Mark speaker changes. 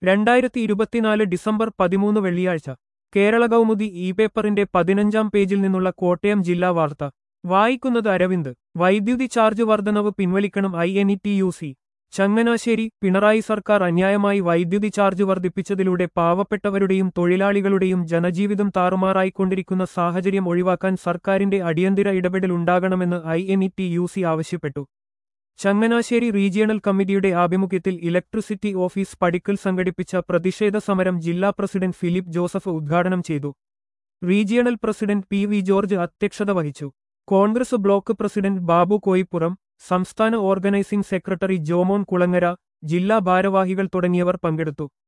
Speaker 1: 2024 December 13 വെള്ളിയാഴ്ച Kerala Kaumudi E പേപ്പറിന്റെ 15-ാം പേജിൽ നിന്നുള്ള കോട്ടയം ജില്ലാ വാർത്ത വായിക്കുന്നത് അരവിന്ദ്. വൈദ്യുതി ചാർജ് വർധനവ് പിൻവലിക്കണം INETUC. ചങ്ങനാശ്ശേരി. പിണറായി സർക്കാർ അന്യായമായി വൈദ്യുതി ചാർജ് വർദ്ധിപ്പിച്ചതിലൂടെ പാവപ്പെട്ടവരുടെയും തൊഴിലാളികളുടെയും ജനജീവിതം താറുമാറായിക്കൊണ്ടിരിക്കുന്ന സാഹചര്യം ഒഴിവാക്കാൻ സർക്കാരിന്റെ അടിയന്തര ഇടപെടൽ ഉണ്ടാകണമെന്ന് INETUC ആവശ്യപ്പെട്ടു. ചങ്ങനാശ്ശേരി റീജിയണൽ കമ്മിറ്റിയുടെ ആഭിമുഖ്യത്തിൽ ഇലക്ട്രിസിറ്റി ഓഫീസ് പടിക്കൽ സംഘടിപ്പിച്ച പ്രതിഷേധ സമരം ജില്ലാ പ്രസിഡന്റ് ഫിലിപ്പ് ജോസഫ് ഉദ്ഘാടനം ചെയ്തു. റീജിയണൽ പ്രസിഡന്റ് PV ജോർജ് അധ്യക്ഷത വഹിച്ചു. കോൺഗ്രസ് ബ്ലോക്ക് പ്രസിഡന്റ് ബാബു കോയിപ്പുറം, സംസ്ഥാന ഓർഗനൈസിംഗ് സെക്രട്ടറി ജോമോൻ കുളങ്ങര, ജില്ലാ ഭാരവാഹികൾ തുടങ്ങിയവർ പങ്കെടുത്തു.